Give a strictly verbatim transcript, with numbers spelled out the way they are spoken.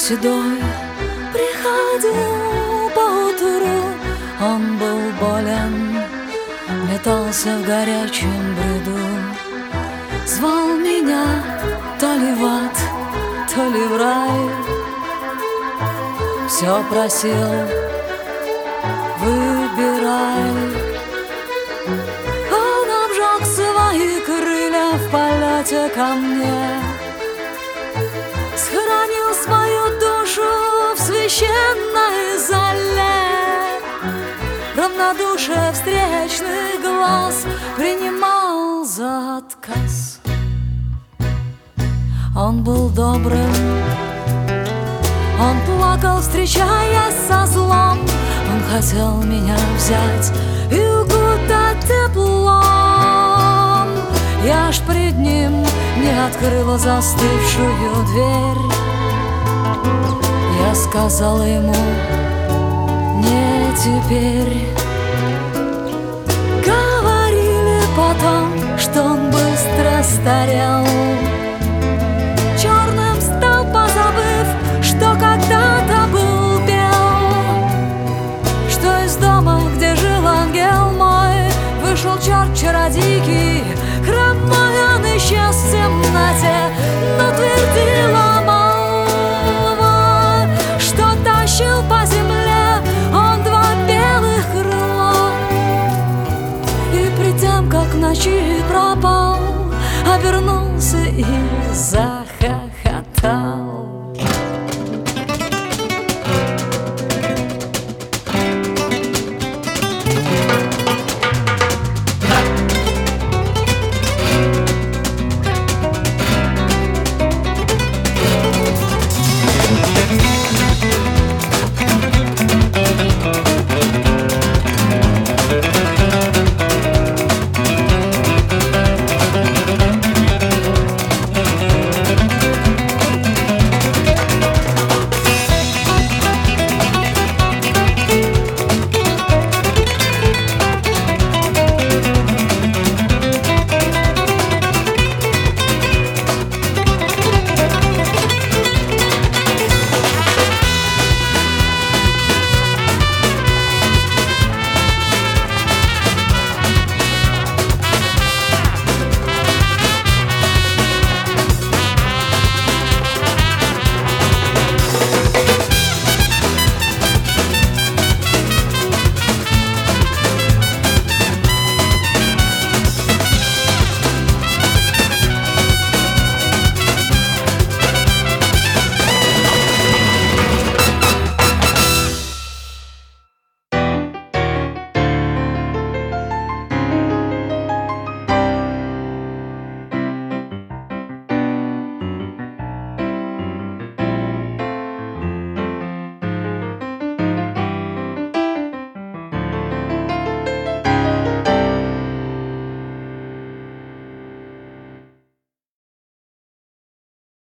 седой приходил поутру. Он был болен, метался в горячем бреду, звал меня то ли в ад, то ли в рай. Все просил: выбирай. Он обжег свои крылья в полете ко мне, схоронил свою душу в священной зале. Равнодушие встречных глаз принимал за отказ. Он был добрым, он плакал, встречаясь со злом. Он хотел меня взять и укутать теплом. Я ж пред ним не открыла застывшую дверь. Я сказала ему: не теперь. Говорили потом, что он быстро старел, черным стал, позабыв, что когда-то был бел. Что из дома, где жил ангел мой, вышел черт-чародейки. Хромой он исчез в темноте, но твердила молва, что тащил по земле он два белых крыла. И пред тем, как в ночи пропал, обернулся и захохотал.